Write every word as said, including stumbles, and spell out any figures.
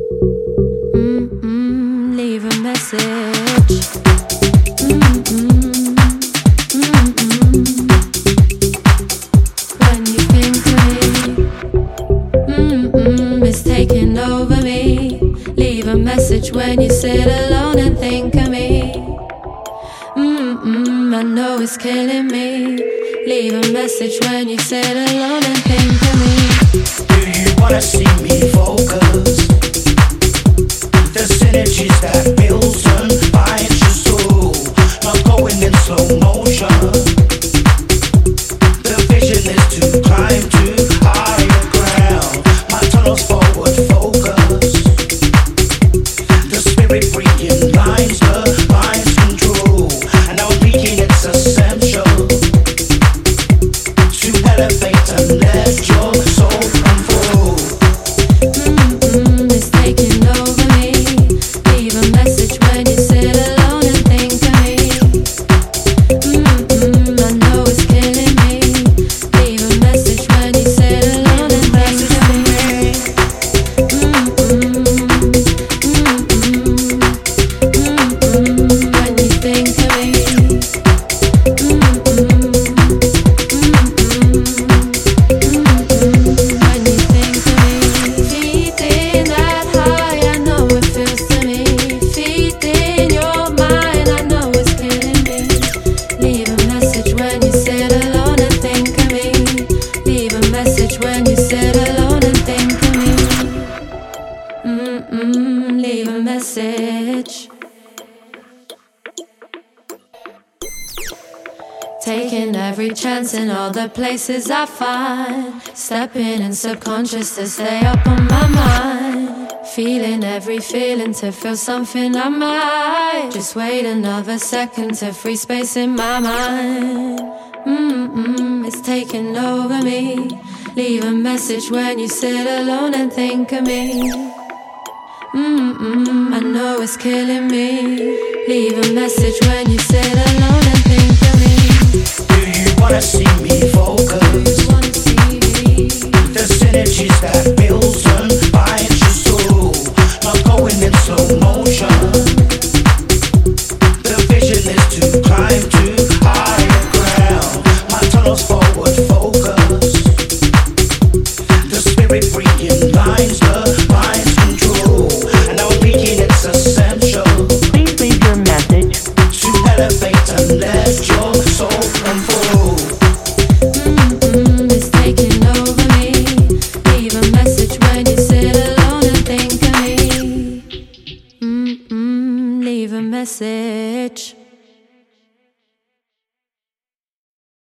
Mm-mm, leave a message. Mm-mm, mm-mm. When you think of me, mm-mm, it's taking over me. Leave a message when you sit alone and think of me. Mm-mm, I know it's killing me. Leave a message when you sit alone and think of me. Do you wanna see me focus? The synergies that builds and binds your soul, not going in slow motion. The vision is to climb to higher ground. My tunnel's forward focus. The spirit bringing lines, the mind's control, and now I'm peaking. It's essential to elevate and let your soul unfold. Mm-mm, it's taking over me. Leave a message when you sit alone and think of me. Mm-mm, I know it's killing me. Leave a message when you sit alone and think of me. Mm-mm, mm-mm, mm-mm, when you think of me. When you think of me, feeding that high, I know it feels to me. Feeding your mind, I know it's killing me. Leave a message when you sit alone and think of me. Leave a message when you sit alone and think of me. Mm-mm, leave a message. Taking every chance in all the places I find. Stepping in subconscious to stay up on my mind. Feeling every feeling to feel something I might. Just wait another second to free space in my mind. Mm-mm, it's taking over me. Leave a message when you sit alone and think of me. Mm-mm, I know it's killing me. Leave a message when you sit alone and think of me. Do you wanna see me focus? Wanna see me? The synergies that builds and binds your soul, not going in slow motion. The vision is to climb to higher ground. My tunnel's forward focus. The spirit bringing lines, the mind's control, and now I'm peaking. It's essential. Please leave your message. To elevate and let your soul unfold. Mm-mm, it's taking over me. Leave a message when you sit alone and think of me. Mm-mm, leave a message.